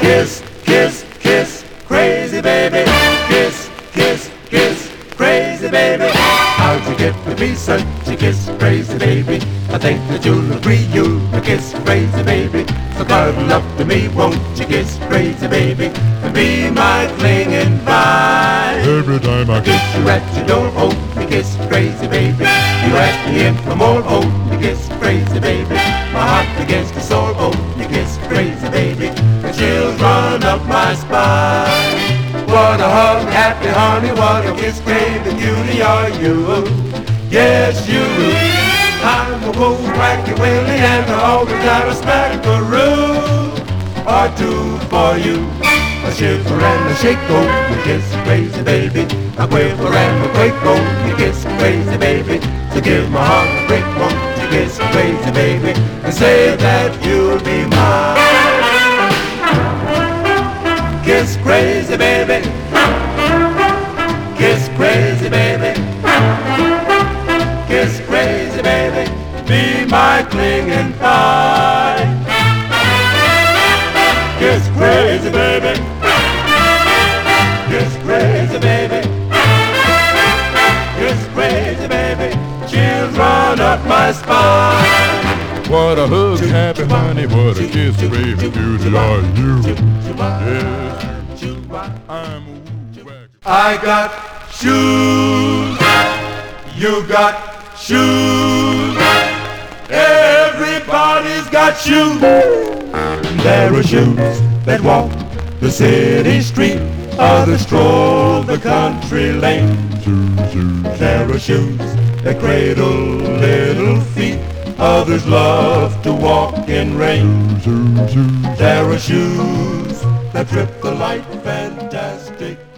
Kiss, kiss, kiss, crazy baby. Kiss, kiss, kiss, crazy baby. How'd you get to be such a kiss, crazy baby? I think that you'll agree you're a kiss, crazy baby. So cuddle up to me, won't you kiss, crazy baby? And be my clinging vine. Every time I Kiss you at your door, hold me, kiss, crazy baby. You ask me in for more, hold me, kiss, crazy baby. My heart begins to soar, hold me, kiss, crazy baby. The chills run up my spine. What a hug, happy honey, what a kiss, crazy beauty are you. Yes, you. I'm a cold, wacky Willie, and I always got a smackaroo or two for you. A shiver and a shake, oh, you kiss, crazy baby. A quiver and a quake, oh, you kiss, crazy baby. So give my heart a break, won't you kiss, crazy baby, and say that you'll be mine. Kiss, crazy baby. Kiss, crazy baby. Kiss, crazy baby. Be my clinging vine. Kiss, crazy baby. Kiss, crazy baby. Kiss, crazy baby. Chills run up my spine. What a hug, happy honey, what a kiss, baby, beauty are you. Yes, you. I'm wacky. I got shoes. You got shoes. Everybody's got shoes. There are shoes that walk the city street, others stroll the country lane. There are shoes that cradle little feet, others love to walk in rain. There are shoes that trip the light fantastic.